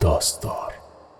داستار.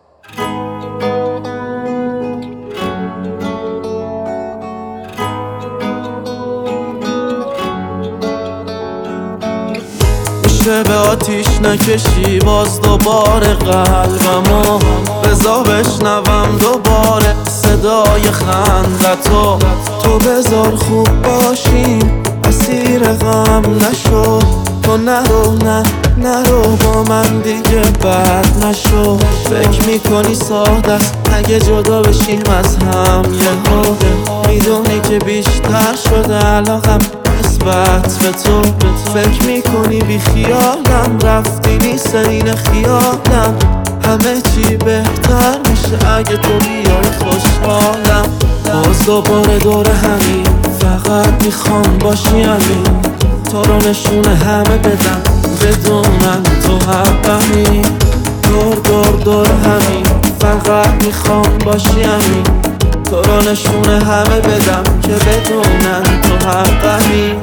میشه به آتیش نکشی باز دوباره قلبمو، بذار بشنوم دوباره صدای خندتو. تو بذار خوب باشیم اسیر غم نشو، تو نرو با من دیگه بد نشو. فکر میکنی ساده است اگه جدا بشیم از هم یهو، میدونی که بیشتر شده علاقم نسبت به تو. فکر میکنی بی خیالم رفتی نیست این خیالم، همه چی بهتر میشه اگه تو بیای خوشحالم. باز دوباره دور همین فقط میخوام باشی همین، تو رو نشونه همه بدم بدونم تو حقمی. دور همین فقط میخوام باشی همین، تو رو نشونه همه بدم که بدونم تو حقمی.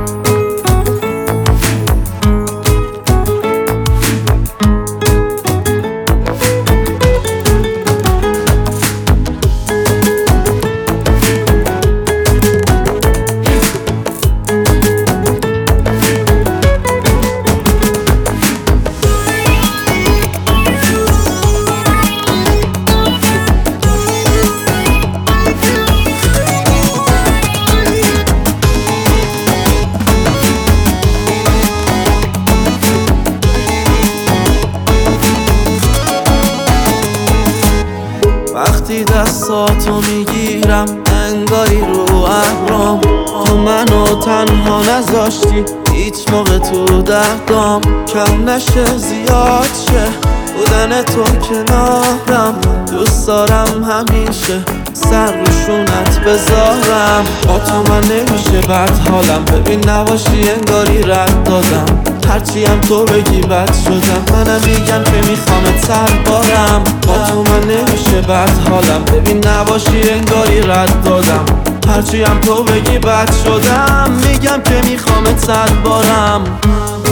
وقتی دستاتو میگیرم انگاری رو ابرام، تو منو تنها نذاشتی هیچ موقع تو دردام. کم نشه زیاد شه بودن تو کنارم، دوست دارم همیشه سر روشونت بذارم. با تو من نمیشه بد حالم، ببین نباشی انگاری رد دادم. هرچی هم تو بگی بد شدم، منم میگم که میخوامت سر بارم. با تو من نمیشه بد حالم، ببین نباشی انگاری رد دادم. هرچی هم تو بگی بد شدم، میگم که میخوامت سر بارم.